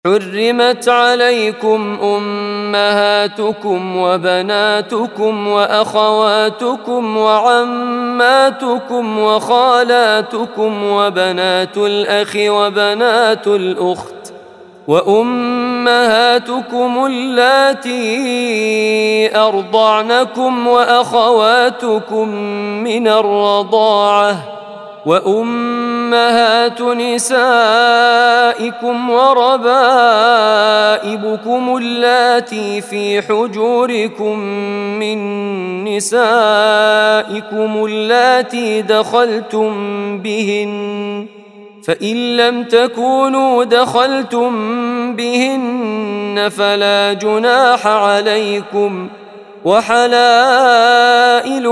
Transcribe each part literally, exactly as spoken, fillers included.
حرمت عليكم أمهاتكم وبناتكم وأخواتكم وعماتكم وخالاتكم وبنات الأخ وبنات الأخت وأمهاتكم اللاتي أرضعنكم وأخواتكم من الرضاعة وأمهات نسائكم وربائبكم اللاتي في حجوركم من نسائكم اللاتي دخلتم بهن فإن لم تكونوا دخلتم بهن فلا جناح عليكم وحلائل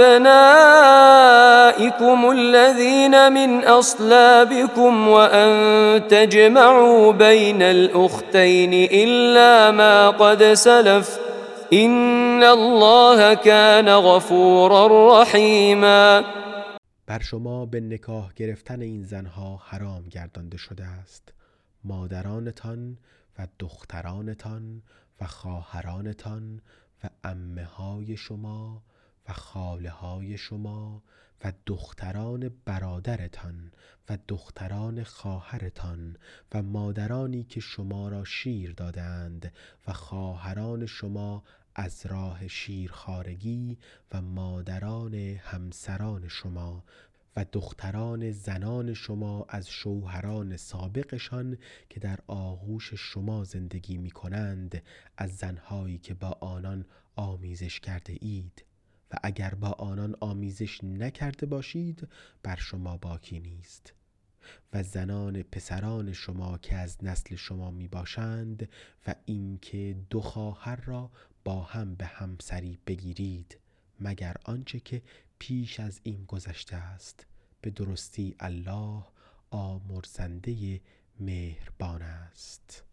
أبنائكم الذين من أصلابكم وأن تجمعوا بين الأختين إلا ما قد سلف إن الله كان غفورا رحيما. بر شما به نکاح گرفتن این زنها حرام گردانده شده است مادرانتان و دخترانتان و خواهرانتان و عمه‌های شما و خاله‌های شما و دختران برادرتان و دختران خواهرتان و مادرانی که شما را شیر دادند و خواهران شما از راه شیرخوارگی و مادران همسران شما و دختران زنان شما از شوهران سابقشان که در آغوش شما زندگی می کنند از زنهایی که با آنان آمیزش کرده اید و اگر با آنان آمیزش نکرده باشید بر شما باکی نیست و زنان پسران شما که از نسل شما می باشند و اینکه دو خواهر را با هم به همسری بگیرید مگر آنچه که پیش از این گذشته است به درستی الله آمرزنده مهربان است.